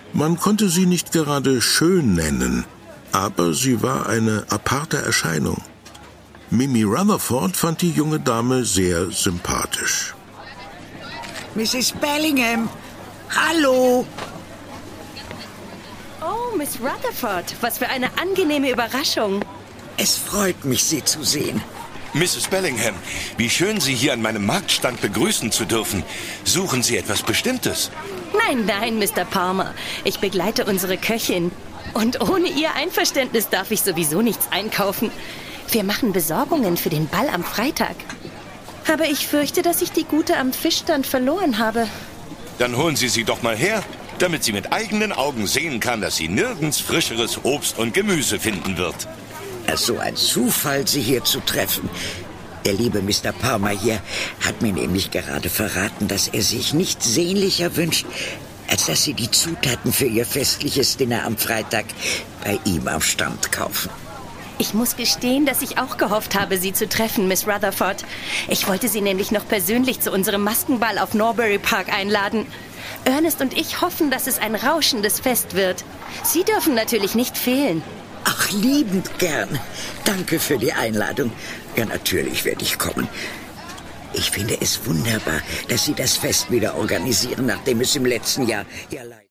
Man konnte sie nicht gerade schön nennen, aber sie war eine aparte Erscheinung. Mimi Rutherford fand die junge Dame sehr sympathisch. Mrs. Bellingham, hallo! Oh, Miss Rutherford, was für eine angenehme Überraschung. Es freut mich, Sie zu sehen. Mrs. Bellingham, wie schön, Sie hier an meinem Marktstand begrüßen zu dürfen. Suchen Sie etwas Bestimmtes? Nein, Mr. Palmer. Ich begleite unsere Köchin. Und ohne Ihr Einverständnis darf ich sowieso nichts einkaufen. Wir machen Besorgungen für den Ball am Freitag. Aber ich fürchte, dass ich die Gute am Fischstand verloren habe. Dann holen Sie sie doch mal her, damit sie mit eigenen Augen sehen kann, dass sie nirgends frischeres Obst und Gemüse finden wird. So ein Zufall, Sie hier zu treffen. Der liebe Mr. Palmer hier hat mir nämlich gerade verraten, dass er sich nichts sehnlicher wünscht, als dass Sie die Zutaten für Ihr festliches Dinner am Freitag bei ihm am Stand kaufen. Ich muss gestehen, dass ich auch gehofft habe, Sie zu treffen, Miss Rutherford. Ich wollte Sie nämlich noch persönlich zu unserem Maskenball auf Norbury Park einladen. Ernest und ich hoffen, dass es ein rauschendes Fest wird. Sie dürfen natürlich nicht fehlen. Ach, liebend gern. Danke für die Einladung. Ja, natürlich werde ich kommen. Ich finde es wunderbar, dass Sie das Fest wieder organisieren, nachdem es im letzten Jahr ja leider